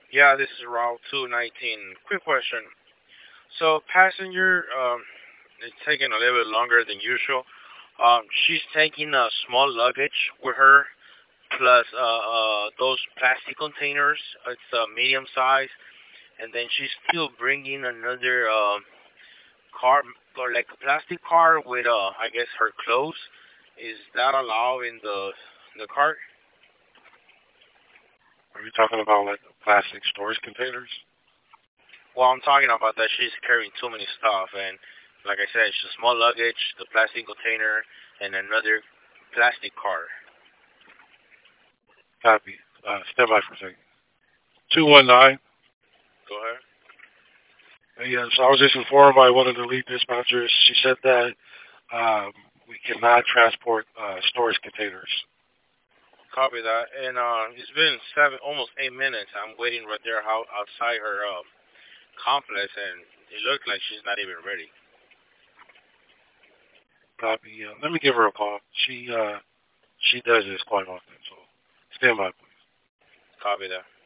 Yeah, this is Route 219. Quick question. So, passenger, it's taking a little bit longer than usual. She's taking a small luggage with her, plus those plastic containers. It's medium size, and then she's still bringing another car, or like a plastic car with I guess her clothes. Is that allowed in the cart? Are you talking about like plastic storage containers? Well, I'm talking about that she's carrying too many stuff, and like I said, it's a small luggage, the plastic container, and another plastic car. Copy. Stand by for a second. 219. Go ahead. Yes, I was just informed by one of the lead dispatchers. She said that um, we cannot transport storage containers. Copy that. And it's been seven, almost 8 minutes. I'm waiting right there outside her complex, and it looks like she's not even ready. Copy. Let me give her a call. She does this quite often, so stand by, please. Copy that.